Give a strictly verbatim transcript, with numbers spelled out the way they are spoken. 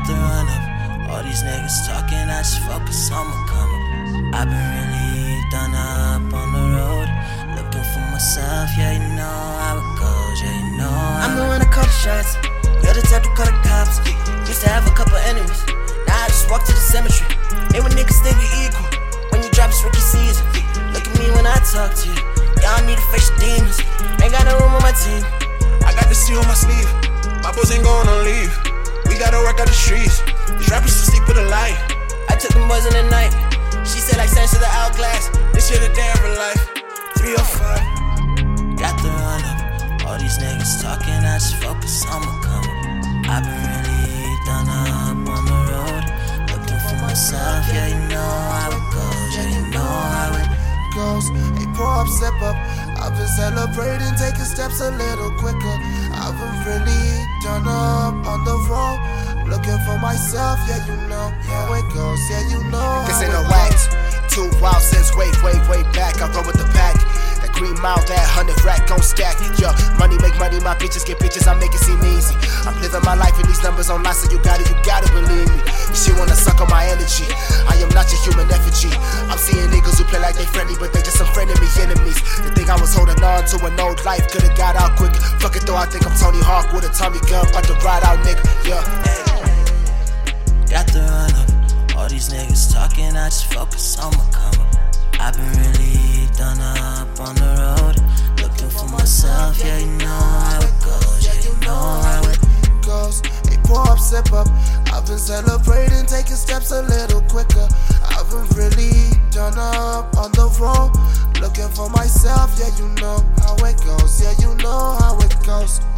Got the run up. All these niggas talking, I just focus on my come up. I've been really done up on the road, looking for myself, yeah, you know how it goes, yeah, you know how I'm the one to call the shots, you're the type to call the cops. Used to have a couple enemies, now I just walk to the cemetery. Ain't when niggas think we equal, when you drop it's rookie season. Look at me when I talk to you, y'all need to face your demons. Ain't got no room on my team, I got the C on my sleeve, my boys ain't going on leave. We gotta work out the streets, these rappers still sleep with a light. I took them boys in the night, she said like sense to the hourglass, this shit a day of her life. three oh five. Got the run up, all these niggas talking, I just focus on my come up. I've been really done up on the road, looking for myself, yeah, you know how it goes, yeah, you know how it goes. Hey, pour up, sip up, I've been celebrating, taking steps a little quicker. I've been really done up on the road, looking for myself, yeah, you know how it goes, yeah, you know This how ain't it no goes. wax. Too wild since way, way, way back. I roll with the pack. That green mile, that hundred rack gon' stack. Yo, money make money, my bitches get bitches, I make it seem easy. I'm living my life and these numbers on line, so you got it, you gotta believe me. She wanna suck on my energy, I am not your human effigy. I'm seeing niggas who play like they friendly, but they just some frenemy enemies. They think I was holding on to an old life, could've got out quick. Fuck it though, I think I'm Tony Hawk with a Tommy gun, about to ride out, nigga, yeah. Got the run up, all these niggas talking, I just focus on my come up. I've been really done up on the road, looking for myself, yeah, you know how it goes, yeah, you know how it goes. Hey, pour up, sip up, I've been celebrating, taking steps a little quicker. I've been really done up on the road, looking for myself, yeah, you know how it goes, yeah, you know how it goes.